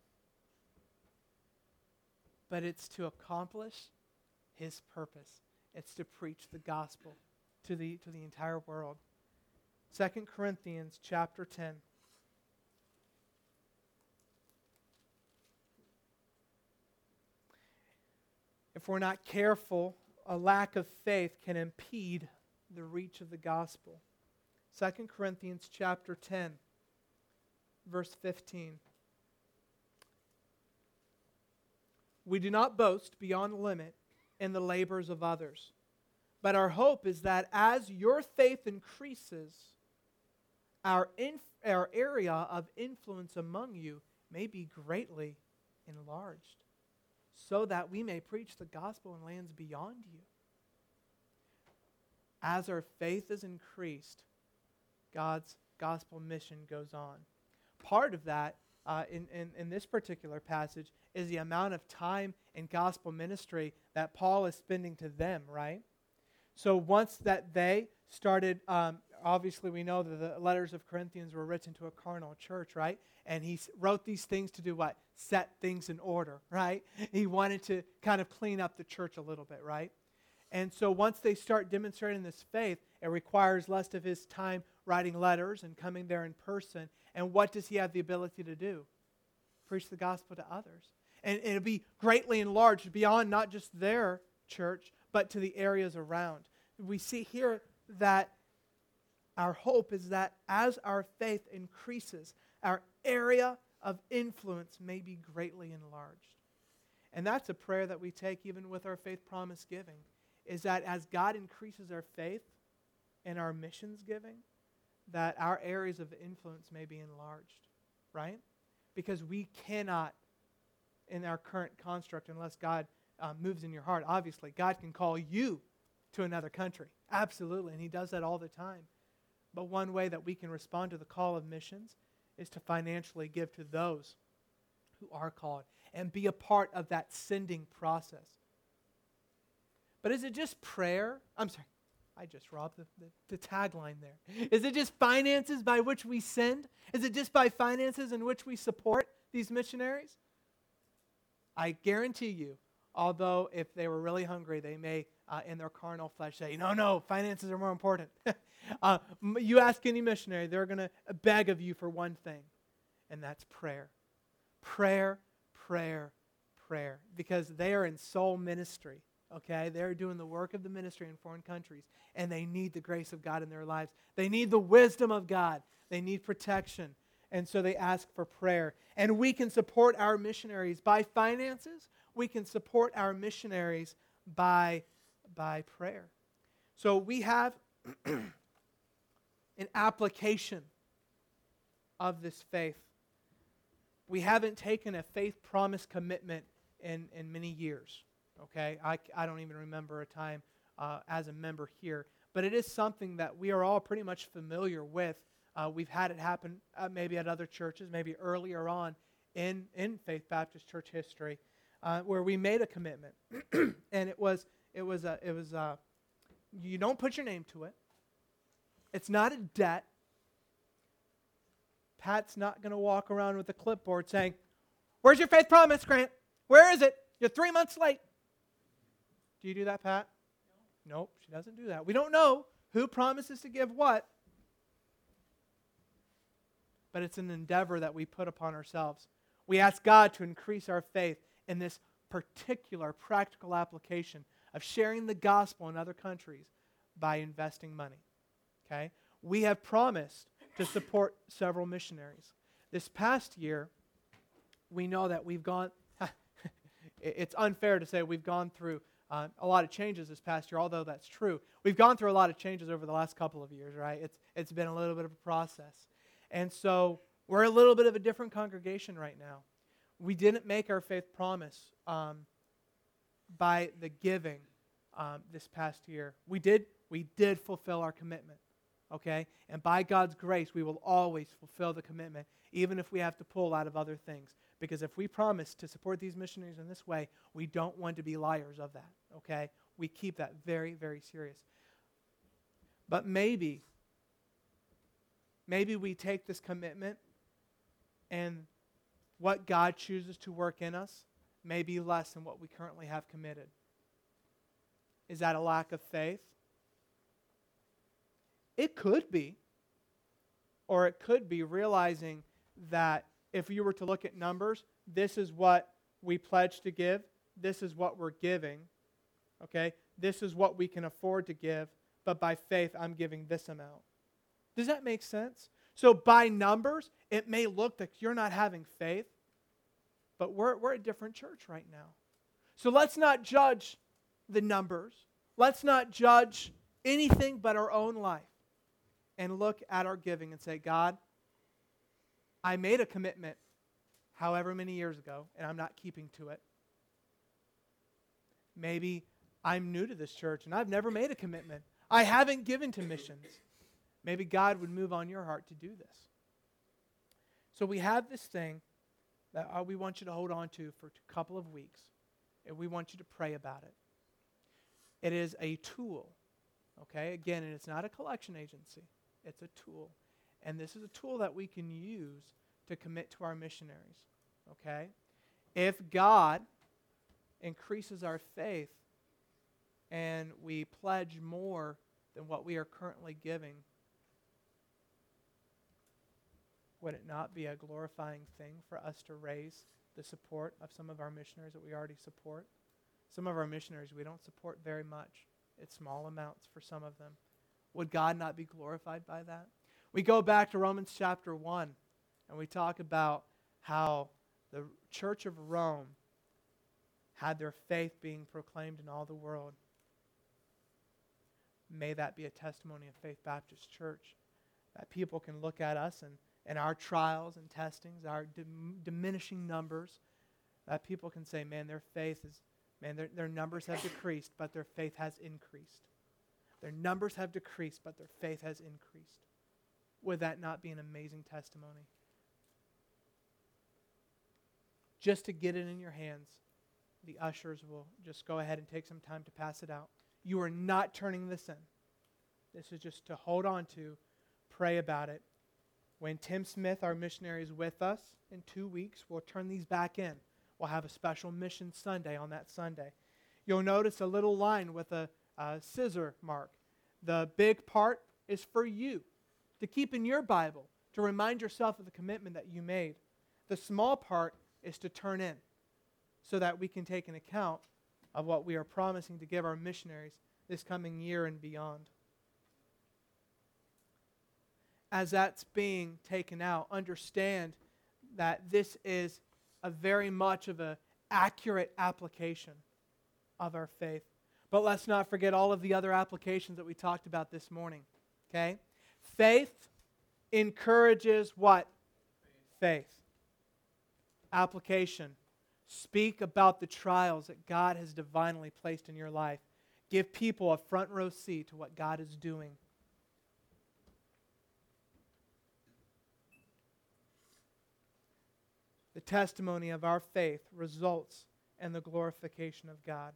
S1: But it's to accomplish his purpose. It's to preach the gospel to the, to the entire world. Second Corinthians chapter ten. if we're not careful, a lack of faith can impede the reach of the gospel. Second Corinthians chapter ten, verse fifteen. We do not boast beyond the limit in the labors of others, but our hope is that as your faith increases, our, inf- our area of influence among you may be greatly enlarged, so that we may preach the gospel in lands beyond you. As our faith is increased, God's gospel mission goes on. Part of that, uh, in, in, in this particular passage, is the amount of time in gospel ministry that Paul is spending to them, right? So once that they started, um, obviously we know that the letters of Corinthians were written to a carnal church, right? And he wrote these things to do what? Set things in order, right? He wanted to kind of clean up the church a little bit, right? And so once they start demonstrating this faith, it requires less of his time writing letters and coming there in person. And what does he have the ability to do? Preach the gospel to others. And it'll be greatly enlarged beyond not just their church, but to the areas around. We see here that our hope is that as our faith increases, our area of influence may be greatly enlarged. And that's a prayer that we take even with our faith promise giving, is that as God increases our faith and our missions giving, that our areas of influence may be enlarged, right? Because we cannot, in our current construct, unless God uh, moves in your heart, obviously, God can call you to another country. Absolutely, and He does that all the time. But one way that we can respond to the call of missions is to financially give to those who are called and be a part of that sending process. But is it just prayer? I'm sorry, I just robbed the, the, the tagline there. Is it just finances by which we send? Is it just by finances in which we support these missionaries? I guarantee you, although if they were really hungry, they may, uh, in their carnal flesh, say, no, no, finances are more important. uh, you ask any missionary, they're going to beg of you for one thing, and that's prayer. Prayer, prayer, prayer. Because they are in soul ministry, okay? They're doing the work of the ministry in foreign countries, and they need the grace of God in their lives. They need the wisdom of God. They need protection. And so they ask for prayer. And we can support our missionaries by finances. We can support our missionaries by, by prayer. So we have an application of this faith. We haven't taken a faith promise commitment in, in many years. Okay? I, I don't even remember a time uh, as a member here. But it is something that we are all pretty much familiar with. Uh, we've had it happen uh, maybe at other churches, maybe earlier on in, in Faith Baptist Church history, uh, where we made a commitment, and it was it was a, it was a, you don't put your name to it. It's not a debt. Pat's not going to walk around with a clipboard saying, "Where's your faith promise, Grant? Where is it? You're three months late." Do you do that, Pat? No. Nope, she doesn't do that. We don't know who promises to give what. But it's an endeavor that we put upon ourselves. We ask God to increase our faith in this particular practical application of sharing the gospel in other countries by investing money. Okay? We have promised to support several missionaries. This past year, we know that we've gone, it's unfair to say we've gone through uh, a lot of changes this past year, although that's true. We've gone through a lot of changes over the last couple of years, right? It's It's been a little bit of a process. And so we're a little bit of a different congregation right now. We didn't make our faith promise um, by the giving um, this past year. We did, we did fulfill our commitment, okay? And by God's grace, we will always fulfill the commitment, even if we have to pull out of other things. Because if we promise to support these missionaries in this way, we don't want to be liars of that, okay? We keep that very, very serious. But maybe... Maybe we take this commitment and what God chooses to work in us may be less than what we currently have committed. Is that a lack of faith? It could be. Or it could be realizing that if you were to look at numbers, this is what we pledge to give, this is what we're giving, okay? This is what we can afford to give, but by faith, I'm giving this amount. Does that make sense? So by numbers, it may look like you're not having faith, but we're, we're a different church right now. So let's not judge the numbers. Let's not judge anything but our own life and look at our giving and say, God, I made a commitment however many years ago, and I'm not keeping to it. Maybe I'm new to this church and I've never made a commitment. I haven't given to missions. Maybe God would move on your heart to do this. So we have this thing that we want you to hold on to for a couple of weeks, and we want you to pray about it. It is a tool, okay? Again, and it's not a collection agency. It's a tool. And this is a tool that we can use to commit to our missionaries, okay? If God increases our faith and we pledge more than what we are currently giving, would it not be a glorifying thing for us to raise the support of some of our missionaries that we already support? Some of our missionaries we don't support very much. It's small amounts for some of them. Would God not be glorified by that? We go back to Romans chapter one, and we talk about how the Church of Rome had their faith being proclaimed in all the world. May that be a testimony of Faith Baptist Church, that people can look at us and, and our trials and testings, our dim- diminishing numbers, that people can say, man, their faith is, man, their, their numbers have decreased, but their faith has increased. Their numbers have decreased, but their faith has increased. Would that not be an amazing testimony? Just to get it in your hands, the ushers will just go ahead and take some time to pass it out. You are not turning this in. This is just to hold on to, pray about it. When Tim Smith, our missionary, is with us in two weeks, we'll turn these back in. We'll have a special mission Sunday on that Sunday. You'll notice a little line with a, a scissor mark. The big part is for you to keep in your Bible, to remind yourself of the commitment that you made. The small part is to turn in so that we can take an account of what we are promising to give our missionaries this coming year and beyond. As that's being taken out, understand that this is a very much of an accurate application of our faith. But let's not forget all of the other applications that we talked about this morning. Okay? Faith encourages what? Faith. Application. Speak about the trials that God has divinely placed in your life. Give people a front row seat to what God is doing. The testimony of our faith results in the glorification of God.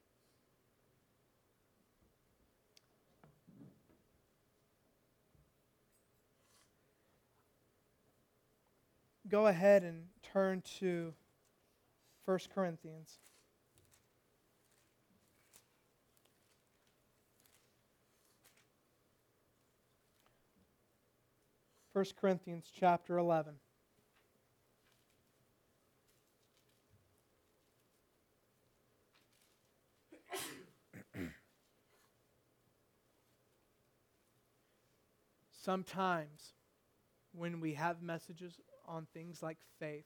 S1: Go ahead and turn to First Corinthians. First Corinthians chapter eleven. Sometimes when we have messages on things like faith,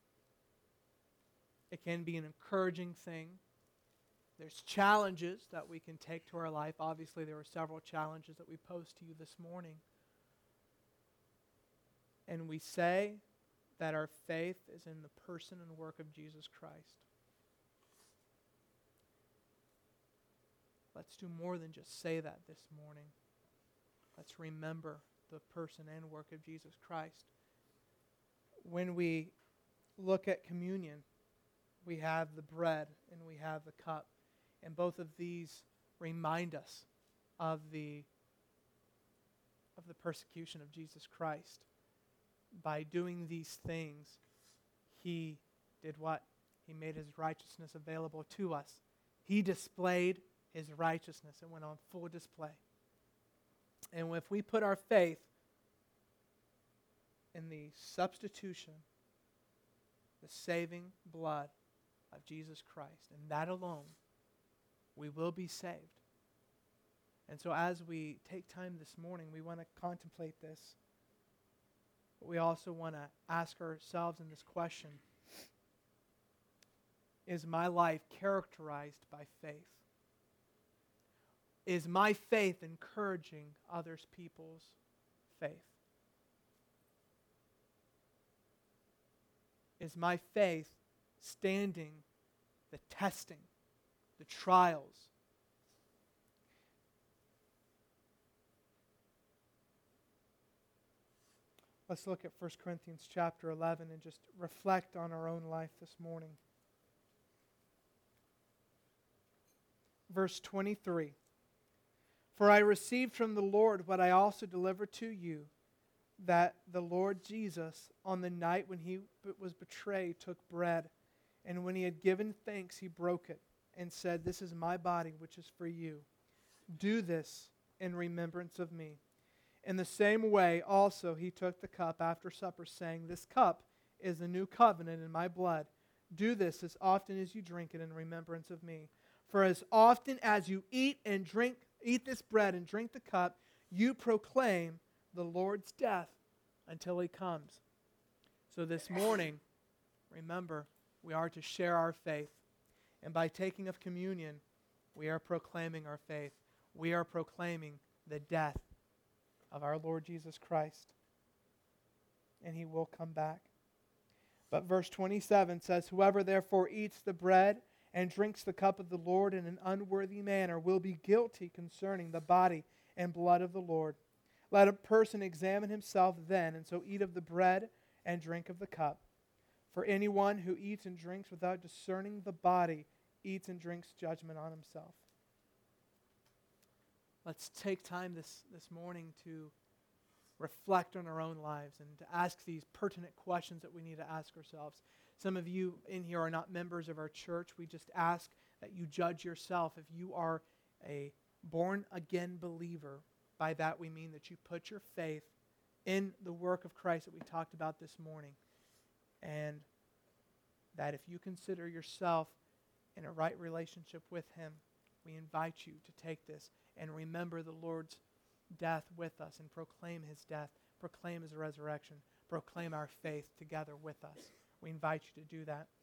S1: it can be an encouraging thing. There's challenges that we can take to our life. Obviously, there are several challenges that we posed to you this morning. And we say that our faith is in the person and work of Jesus Christ. Let's do more than just say that this morning. Let's remember the person and work of Jesus Christ. When we look at communion, we have the bread and we have the cup. And both of these remind us of the, of the persecution of Jesus Christ. By doing these things, He did what? He made His righteousness available to us. He displayed His righteousness. It went on full display. And if we put our faith in the substitution, the saving blood of Jesus Christ, and that alone, we will be saved. And so as we take time this morning, we want to contemplate this. But we also want to ask ourselves in this question, is my life characterized by faith? Is my faith encouraging others people's faith? Is my faith standing the testing, the trials? Let's look at First Corinthians chapter eleven and just reflect on our own life this morning. Verse twenty-three. For I received from the Lord what I also delivered to you, that the Lord Jesus, on the night when he was betrayed, took bread, and when he had given thanks, he broke it, and said, This is my body, which is for you. Do this in remembrance of me. In the same way also he took the cup after supper, saying, This cup is the new covenant in my blood. Do this as often as you drink it in remembrance of me. For as often as you eat and drink, eat this bread and drink the cup, you proclaim the Lord's death until he comes. So this morning, remember, we are to share our faith. And by taking of communion, we are proclaiming our faith. We are proclaiming the death of our Lord Jesus Christ. And he will come back. But verse twenty-seven says, Whoever therefore eats the bread and drinks the cup of the Lord in an unworthy manner will be guilty concerning the body and blood of the Lord. Let a person examine himself then, and so eat of the bread and drink of the cup. For anyone who eats and drinks without discerning the body eats and drinks judgment on himself. Let's take time this, this morning to reflect on our own lives and to ask these pertinent questions that we need to ask ourselves. Some of you in here are not members of our church. We just ask that you judge yourself. If you are a born-again believer, by that we mean that you put your faith in the work of Christ that we talked about this morning. And that if you consider yourself in a right relationship with Him, we invite you to take this and remember the Lord's death with us and proclaim His death, proclaim His resurrection, proclaim our faith together with us. We invite you to do that.